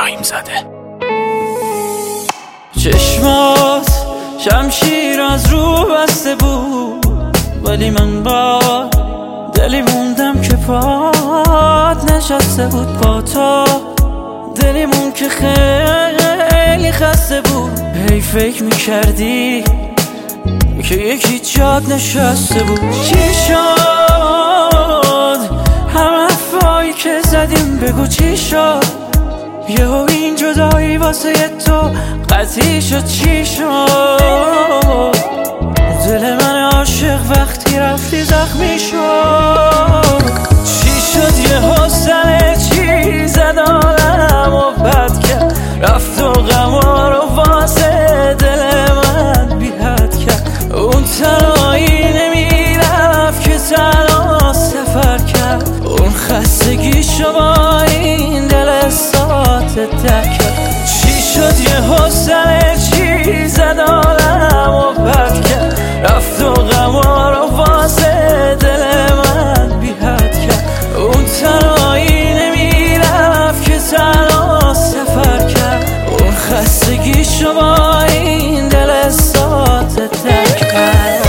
ابراهیم زاده. چشمات شمشیر از رو بسته بود، ولی من با دلی موندم که پات نشسته بود. با تو دلیمون که خیلی خسته بود. هی فکر میکردی که یکی جاد نشسته بود. چی شد همه حرفایی که زدیم؟ بگو چی شد؟ یهو این جدایی واسه تو قطعی شد. چی شد؟ دل من عاشق وقتی رفتی زخمی شد. چی شد یهو سر چی زد عالم و بد کرد، رفت و غما رو واسه دل من بی حد کرد. اون تنهایی نمیرفت که تنها سفر کرد، اون خستگیشو با این دل ساعت درک کرد. چی شد یهو سر چی زد عالم و بد کرد، رفت و غما رو واسه دل من بی حد کرد. اون تنهایی نمیرفت که تنها سفر کرد، اون خستگیشو با این دل ساعت درک کرد.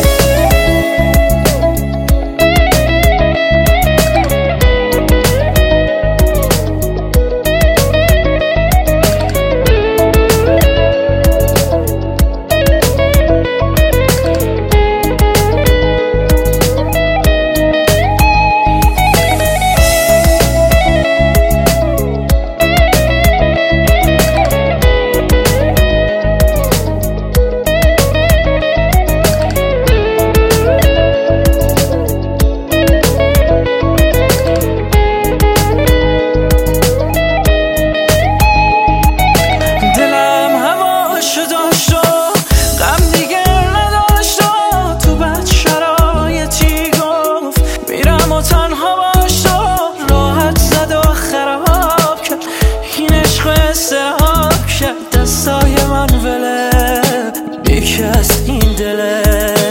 تنها باش تو راحت زد و خراب کرد، این عشق استحاب کرد. دستای من وله بیک از این دله.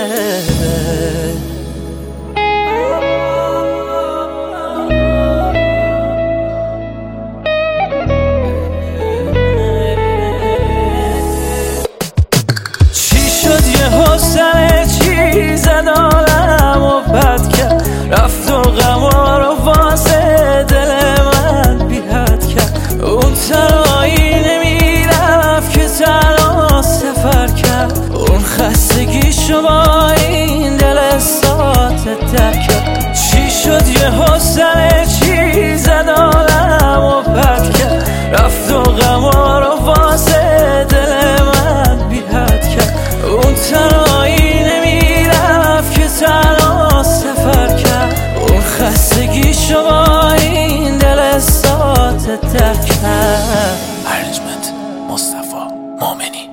چی شد یهو سر چی زد عالم و بد کرد، رفت و غما رو واسه دل من بی حد کرد. اون تنهایی نمیرفت که تنها سفر کرد، اون خستگیشو با این دل ساعت درک کرد. چی شد یهو سر چی زد عالم و بد کرد، رفت و غما رو واسه دل من بی حد کرد. اون تنهایی نمیرفت که تنها سفر کرد، اون خستگیشو با این دل ساعت درک کرد. ارنجمنت مصطفی مومنی.